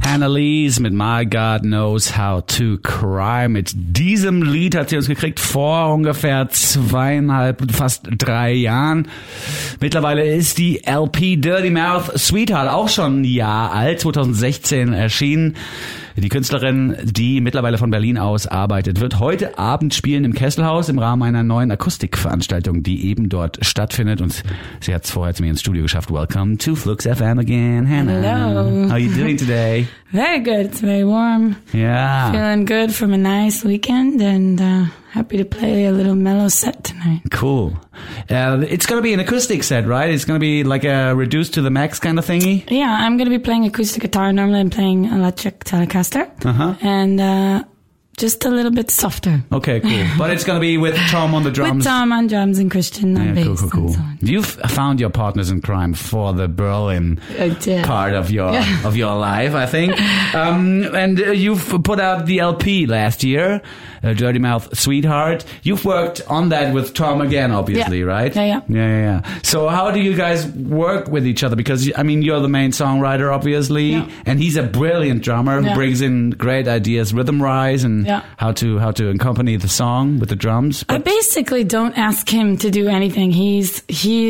Annalise mit My God Knows How to Cry. Mit diesem Lied hat sie uns gekriegt vor ungefähr 2,5, fast 3 Jahren. Mittlerweile ist die LP Dirty Mouth Sweetheart auch schon ein Jahr alt, 2016 erschienen. Die Künstlerin, die mittlerweile von Berlin aus arbeitet, wird heute Abend spielen im Kesselhaus im Rahmen einer neuen Akustikveranstaltung, die eben dort stattfindet. Und sie hat es vorher zu mir ins Studio geschafft. Welcome to Flux FM again, Hannah. Hello. How are you doing today? Very good. It's very warm. Yeah. Feeling good from a nice weekend and happy to play a little mellow set tonight. Cool. It's going to be an acoustic set, right? It's going to be like a reduced to the max kind of thingy? Yeah, I'm going to be playing acoustic guitar. Normally I'm playing electric Telecaster. Uh-huh. And just a little bit softer. Okay, cool. But it's going to be with Tom on the drums. With Tom on drums and Christian on bass. Cool. And so on. You've found your partners in crime for the Berlin part of your life, I think. And you've put out the LP last year, Dirty Mouth Sweetheart. You've worked on that with Tom again, obviously, right? Yeah. So how do you guys work with each other? Because, I mean, you're the main songwriter, obviously, and he's a brilliant drummer who brings in great ideas, rhythm-wise, and how to accompany the song with the drums. I basically don't ask him to do anything. He's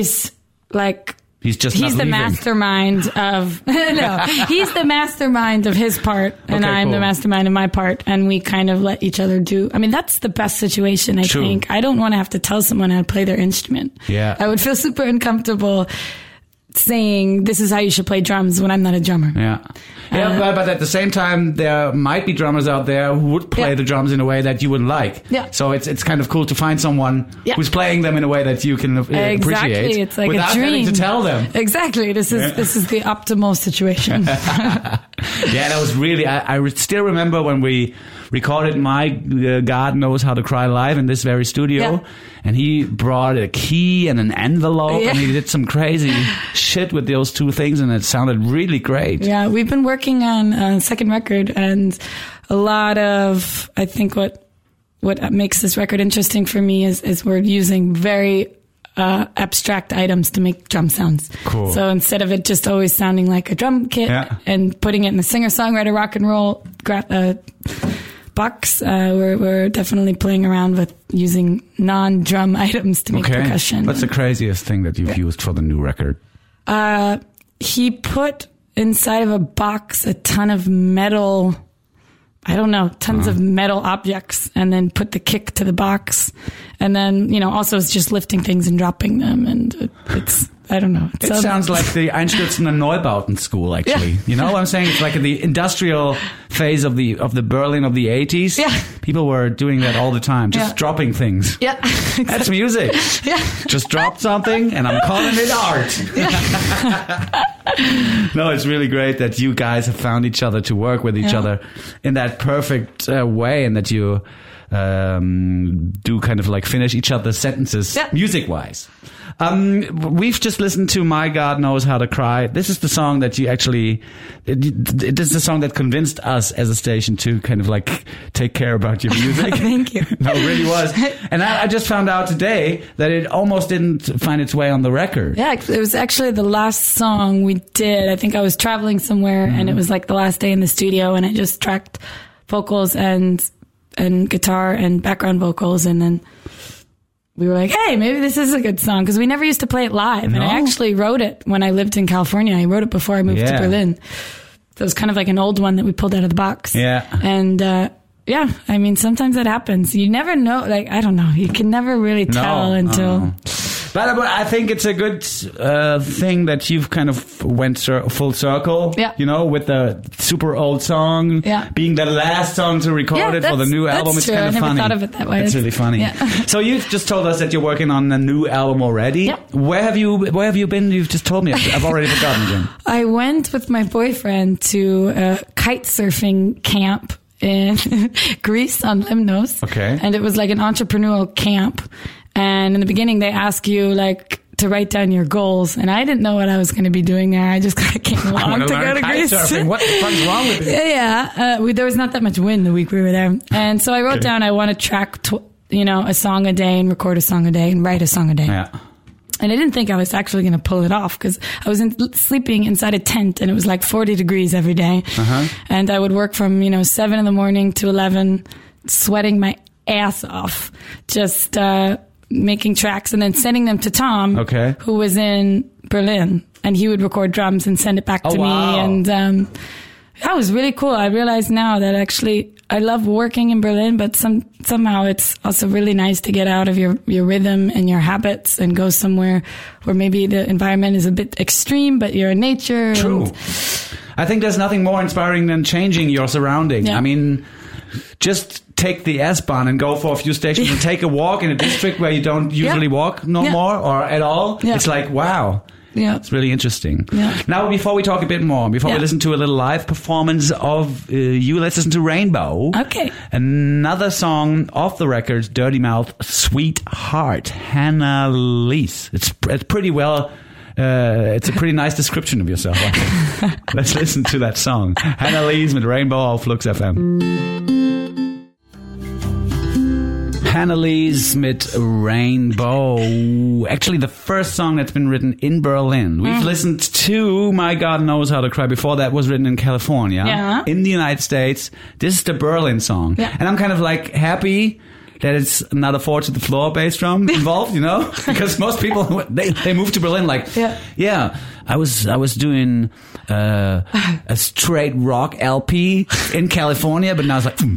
like... He's the mastermind of he's the mastermind of his part, and I'm the mastermind of my part, and we kind of let each other do. I mean, that's the best situation, I think. I don't want to have to tell someone how to play their instrument. Yeah. I would feel super uncomfortable saying this is how you should play drums when I'm not a drummer. But at the same time, there might be drummers out there who would play the drums in a way that you wouldn't like. Yeah. So it's kind of cool to find someone w's playing them in a way that you can appreciate. It's like without a dream. having to tell them. Exactly. This is the optimal situation. That was really. I still remember when we recorded My God Knows How to Cry live in this very studio, and he brought a key and an envelope, and he did some crazy shit with those two things, and it sounded really great. Yeah, we've been working on a second record, and a lot of, I think what makes this record interesting for me is we're using very abstract items to make drum sounds. Cool. So instead of it just always sounding like a drum kit and putting it in the singer-songwriter rock and roll box, we're definitely playing around with using non-drum items to make percussion. What's the craziest thing that you've used for the new record? He put inside of a box a ton of metal, tons of metal objects, and then put the kick to the box. And then, also it's just lifting things and dropping them. And it's, I don't know. It sounds like the Einstürzende Neubauten school, actually. You know what I'm saying? It's like the industrial phase of the Berlin of the 80s. Yeah. People were doing that all the time, just dropping things. Yeah. Exactly. That's music. Yeah. Just drop something, and I'm calling it art. No, it's really great that you guys have found each other to work with each other in that perfect way, and that you do kind of like finish each other's sentences music-wise. We've just listened to My God Knows How to Cry. This is the song that you actually, this is the song that convinced us as a station to kind of like take care about your music. Thank you. No, it really was. And I just found out today that it almost didn't find its way on the record. Yeah, it was actually the last song we did. I think I was traveling somewhere and it was like the last day in the studio, and I just tracked vocals and guitar and background vocals, and then we were like, hey, maybe this is a good song, because we never used to play it live. And I actually wrote it when I lived in California. I wrote it before I moved to Berlin. So it was kind of like an old one that we pulled out of the box. Yeah. And I mean, sometimes that happens. You never know. Like, I don't know. You can never really tell until... But I think it's a good thing that you've kind of went full circle, with the super old song being the last song to record it for the new album. It's kind of funny. I never thought of it that way. It's really funny. Yeah. So you've just told us that you're working on a new album already. Yeah. Where have you been? You've just told me. I've already forgotten again. I went with my boyfriend to a kite surfing camp in Greece on Lemnos. Okay. And it was like an entrepreneurial camp. And in the beginning, they ask you like to write down your goals, and I didn't know what I was going to be doing there. I just kind of came along to go to Greece. What the fuck's wrong with you? There was not that much wind the week we were there, and so I wrote down I want to track, a song a day and record a song a day and write a song a day. Yeah. And I didn't think I was actually going to pull it off because I was sleeping inside a tent and it was like 40 degrees every day. And I would work from, 7 in the morning to 11, sweating my ass off, just making tracks and then sending them to Tom, who was in Berlin. And he would record drums and send it back to me. And that was really cool. I realize now that actually I love working in Berlin, but somehow it's also really nice to get out of your rhythm and your habits and go somewhere where maybe the environment is a bit extreme, but you're in nature. True. I think there's nothing more inspiring than changing your surrounding. Yeah. I mean, just take the S-Bahn and go for a few stations and take a walk in a district where you don't usually walk more or at all. Yeah. It's like, wow. Yeah. It's really interesting. Yeah. Now, before we talk a bit more, before we listen to a little live performance of you, let's listen to Rainbow. Okay. Another song off the record, Dirty Mouth, Sweetheart, Hannah Lees. It's pretty well, it's a pretty nice description of yourself. Let's listen to that song. Hannah Lees with Rainbow auf Flux FM. Hannah Lees mit Rainbow. Actually, the first song that's been written in Berlin. We've listened to My God Knows How to Cry. Before that was written in California. Yeah. In the United States. This is the Berlin song. Yeah. And I'm kind of like happy that it's not a 4 to the floor bass drum involved, because most people, they move to Berlin like, I was doing a straight rock LP in California, but now it's like,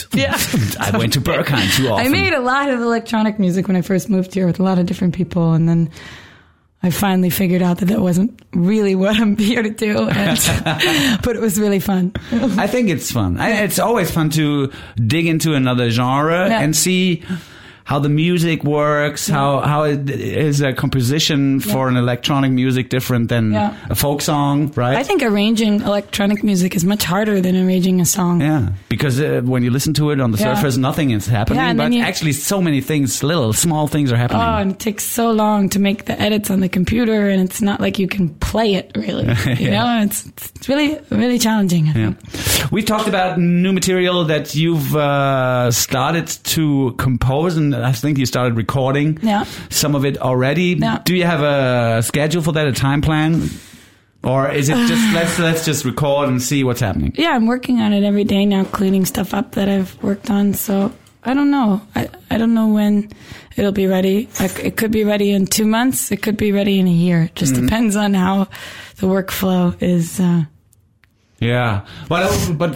I went to Berghain too often. I made a lot of electronic music when I first moved here with a lot of different people, and then I finally figured out that wasn't really what I'm here to do, but it was really fun. I think it's fun. It's always fun to dig into another genre and see how the music works, how it is a composition for an electronic music different than a folk song, right? I think arranging electronic music is much harder than arranging a song. Yeah, because when you listen to it on the surface, nothing is happening, but actually so many things, little small things are happening. Oh, and it takes so long to make the edits on the computer, and it's not like you can play it really. You know, it's really, really challenging. I think. We've talked about new material that you've started to compose, and I think you started recording some of it already. Yeah. Do you have a schedule for that, a time plan? Or is it just, let's just record and see what's happening? Yeah, I'm working on it every day now, cleaning stuff up that I've worked on. So I don't know. I don't know when it'll be ready. It could be ready in 2 months. It could be ready in a year. It just depends on how the workflow is. Yeah. But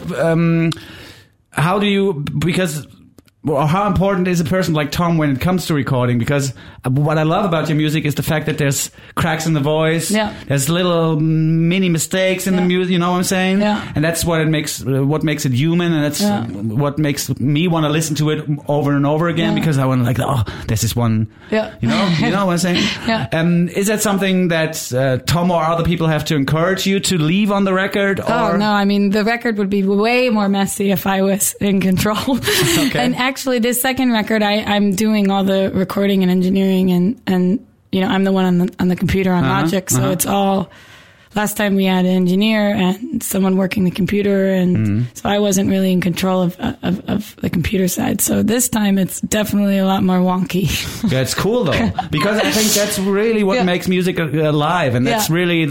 how do you, because... Well, how important is a person like Tom when it comes to recording? Because what I love about your music is the fact that there's cracks in the voice. Yeah. There's little mini mistakes in the music, you know what I'm saying? Yeah. And that's what makes it human, and that's what makes me want to listen to it over and over again, because I want to there's this one, you know what I'm saying? Yeah. Is that something that Tom or other people have to encourage you to leave on the record? Or? Oh, no, I mean, the record would be way more messy if I was in control. Okay. And actually, this second record, I'm doing all the recording and engineering, and I'm the one on the computer on Logic, so it's all. Last time we had an engineer and someone working the computer, and so I wasn't really in control of the computer side. So this time it's definitely a lot more wonky. Yeah, it's cool though, because I think that's really what makes music alive, and that's really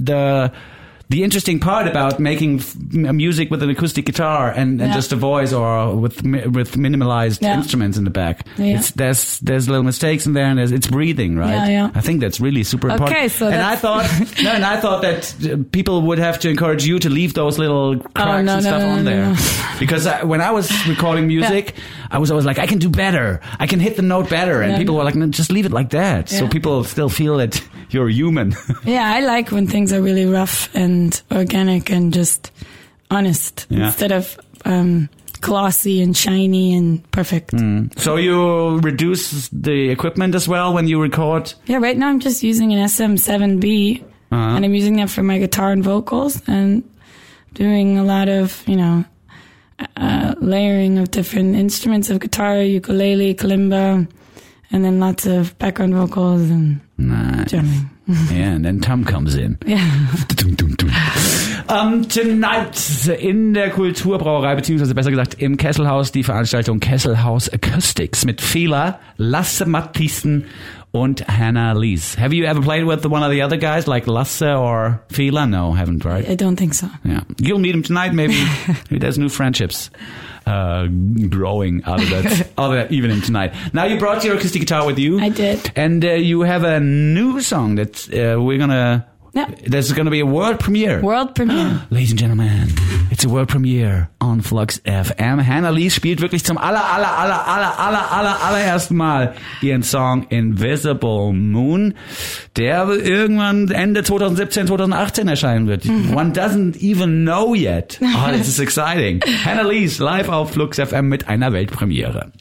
the interesting part about making music with an acoustic guitar and just a voice, or with minimalized instruments in the back. Yeah. There's little mistakes in there, and it's breathing, right? Yeah, yeah. I think that's really super important. Okay, so I thought that people would have to encourage you to leave those little cracks and stuff on there. Because when I was recording music, I was always like, I can do better. I can hit the note better. And people were like, no, just leave it like that. Yeah. So people still feel that you're human. Yeah, I like when things are really rough and organic and just honest instead of glossy and shiny and perfect. So you reduce the equipment as well when you record? Yeah, right now I'm just using an SM7B and I'm using that for my guitar and vocals, and doing a lot of, layering of different instruments of guitar, ukulele, kalimba, and then lots of background vocals and jamming. Yeah, and then Tom comes in. Yeah. Tonight in der Kulturbrauerei, beziehungsweise besser gesagt im Kesselhaus, die Veranstaltung Kesselhaus Acoustics mit Fela, Lasse Matthiessen und Hannah Lees. Have you ever played with one of the other guys like Lasse or Fila? No, haven't, right? I don't think so. Yeah. You'll meet him tonight, maybe. Maybe there's new friendships growing out of that evening tonight. Now, you brought your acoustic guitar with you. I did. And you have a new song that we're going to... Yeah. There's going to be a world premiere. World premiere. Ladies and gentlemen, it's a world premiere on Flux FM. Hannah Lees spielt wirklich zum allerersten Mal ihren Song Invisible Moon, der irgendwann Ende 2017, 2018 erscheinen wird. One doesn't even know yet. Oh, this is exciting. Hannah Lees live auf Flux FM mit einer Weltpremiere.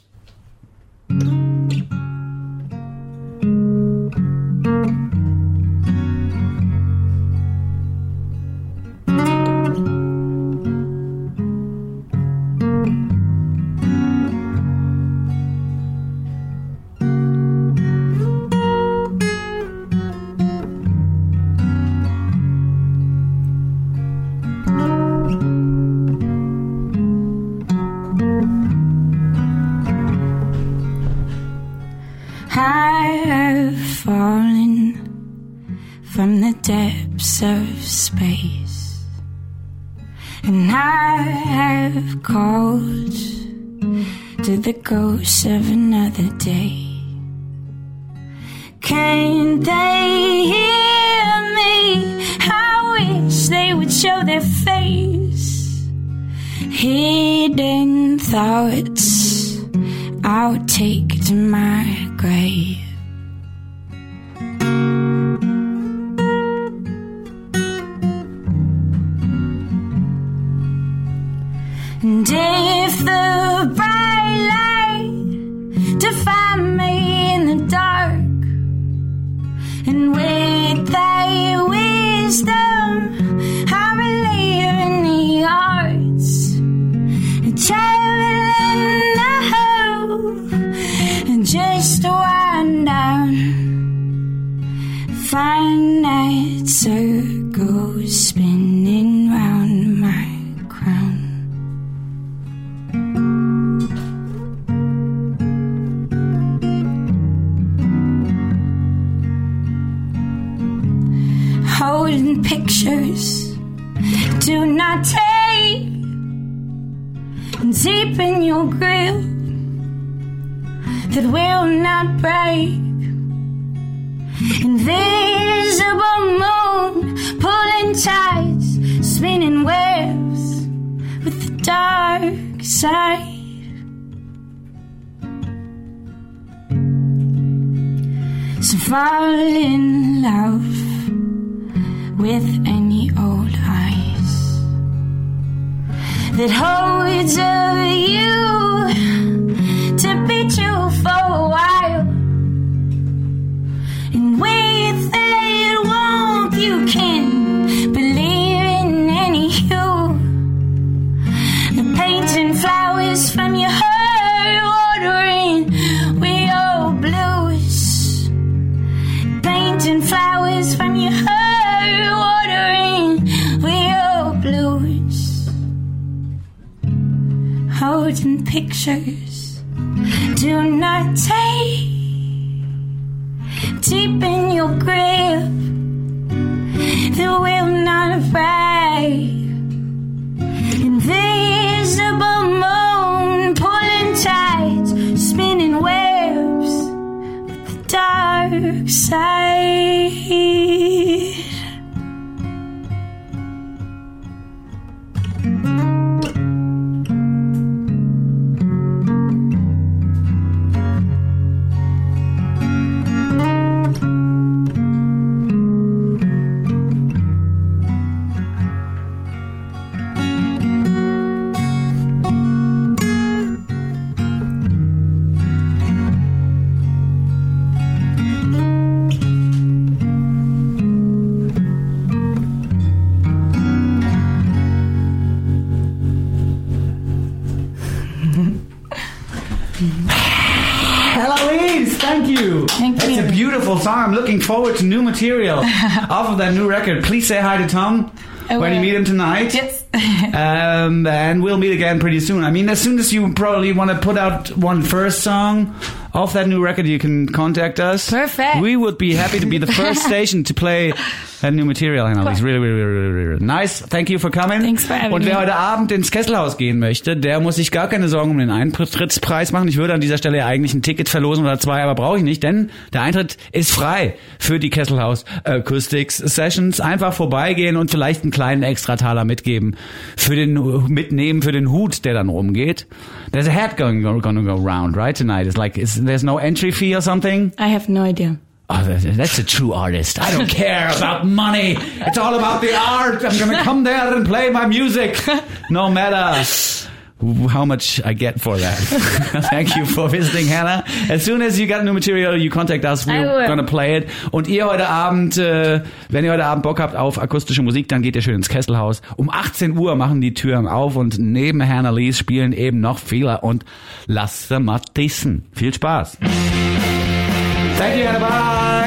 From the depths of space, and I have called to the ghosts of another day. Can't they hear me? I wish they would show their face. Hidden thoughts I'll take to my grave. And if the bright light define me in the dark, and with thy wisdom I believe in the arts, traveling the hope, and just wind down, find that circle spinning round my crown. Holding pictures do not take, deep in your grip that will not break. Invisible moon pulling tides, spinning webs with the dark side. So fall in love with any old eyes that holds of you to be true for a while, and with that warmth you can believe in any hue. The painting flowers from your heart, watering Rio blues. Painting flowers from your heart, holding pictures do not take, deep in your grip that will not break. Invisible moon pulling tides, spinning webs with the dark side. It's a beautiful song. I'm looking forward to new material off of that new record. Please say hi to Tom when you meet him tonight. Yes. And we'll meet again pretty soon. I mean, as soon as you probably want to put out one first song off that new record, you can contact us. Perfect. We would be happy to be the first station to play that new material. It's really, really, really, really nice. Thank you for coming. Thanks for having me. Und wer heute Abend ins Kesselhaus gehen möchte, der muss sich gar keine Sorgen um den Eintrittspreis machen. Ich würde an dieser Stelle eigentlich ein Ticket verlosen oder 2, aber brauche ich nicht, denn der Eintritt ist frei für die Kesselhaus Acoustics Sessions. Einfach vorbeigehen und vielleicht einen kleinen Extrataler mitnehmen für den Hut, der dann rumgeht. There's a hat gonna go round, right, tonight. It's like, there's no entry fee or something? I have no idea. Oh, that's a true artist. I don't care about money. It's all about the art. I'm gonna come there and play my music, no matter how much I get for that. Thank you for visiting, Hannah. As soon as you got new material, you contact us. We're gonna play it. Und ihr heute Abend, wenn ihr heute Abend Bock habt auf akustische Musik, dann geht ihr schön ins Kesselhaus. Um 18 Uhr machen die Türen auf und neben Hannah Lees spielen eben noch Fehler und Lasse Mathiesen. Viel Spaß. Thank you, Hannah. Bye.